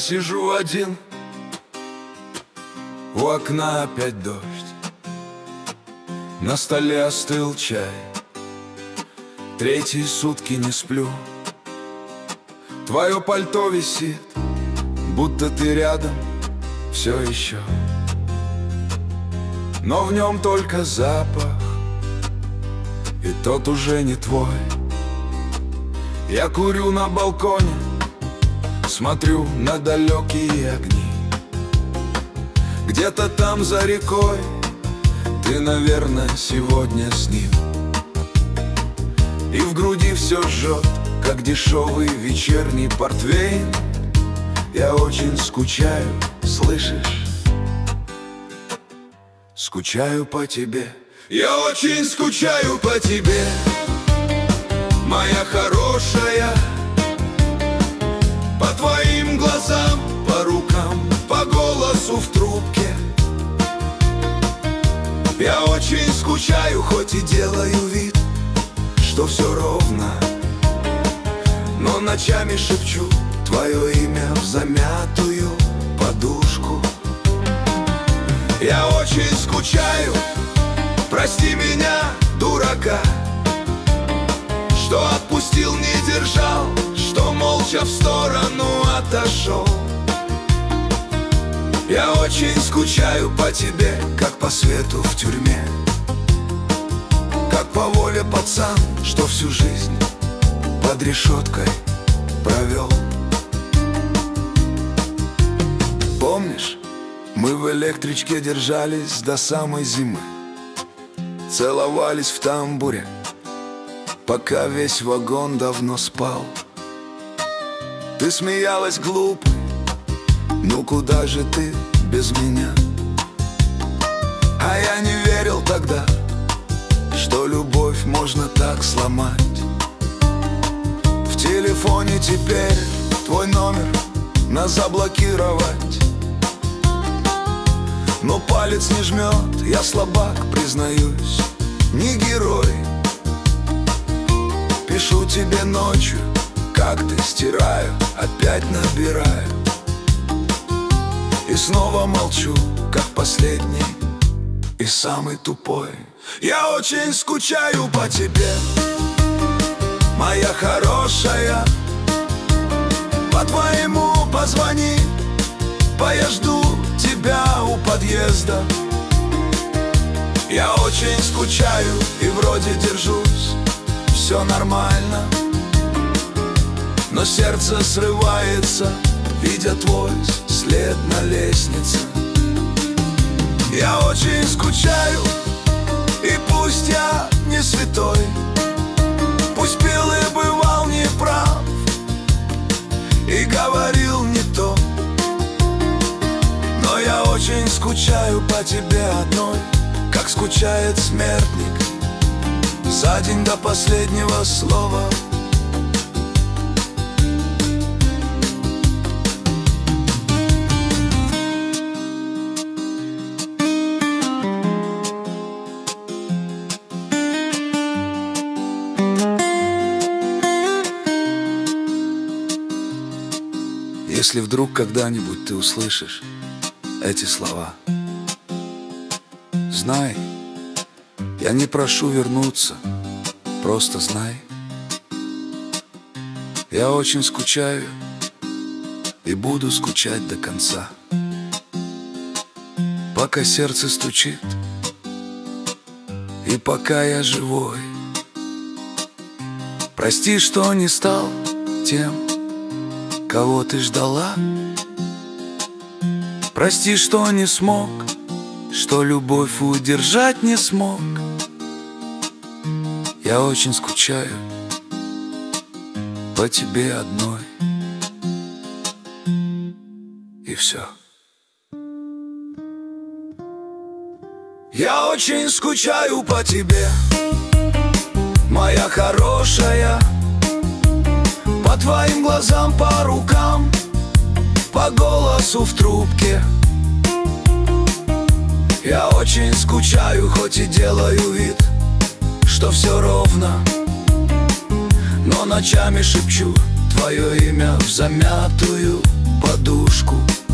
сижу один, у окна опять дождь, на столе остыл чай, третьи сутки не сплю. Твое пальто висит, будто ты рядом все еще, но в нем только запах, и тот уже не твой. Я курю на балконе, смотрю на далекие огни. Где-то там за рекой ты, наверное, сегодня с ним. И в груди все жжет, как дешевый вечерний портвейн. Я очень скучаю, слышишь? Скучаю по тебе. Я очень скучаю по тебе, моя хорошая. По твоим глазам, по рукам, по голосу в трубке. Я очень скучаю, хоть и делаю вид, что все ровно, но ночами шепчу твое имя в замятую подушку. Я очень скучаю, прости меня, дурака, что отпустил, не держал, что молча в сторону отошел. Я очень скучаю по тебе, как по свету в тюрьме, как по воле пацан, что всю жизнь под решеткой провел. Помнишь, мы в электричке держались до самой зимы, целовались в тамбуре, пока весь вагон давно спал. Ты смеялась глупо, ну куда же ты без меня? А я не верил тогда, что любовь можно так сломать. В телефоне теперь твой номер на заблокировать, но палец не жмет, я слабак, признаюсь, не герой. Пишу тебе ночью, как ты, стираю, опять набираю, и снова молчу, как последний и самый тупой. Я очень скучаю по тебе, моя хорошая. По-твоему позвони, я жду тебя у подъезда. Я очень скучаю и вроде держусь, все нормально, но сердце срывается, видя твой след на лестнице. Я очень скучаю, и пусть я не святой, пусть пил и бывал неправ, и говорил не то, но я очень скучаю по тебе одной, как скучает смертник за день до последнего слова. Если вдруг когда-нибудь ты услышишь эти слова, знай, я не прошу вернуться, просто знай, я очень скучаю и буду скучать до конца, пока сердце стучит и пока я живой. Прости, что не стал тем, кого ты ждала. Прости, что не смог, что любовь удержать не смог. Я очень скучаю по тебе одной, и все. Я очень скучаю по тебе, моя хорошая. По твоим глазам, по рукам, по голосу в трубке. Я очень скучаю, хоть и делаю вид, что все ровно, но ночами шепчу твое имя в замятую подушку.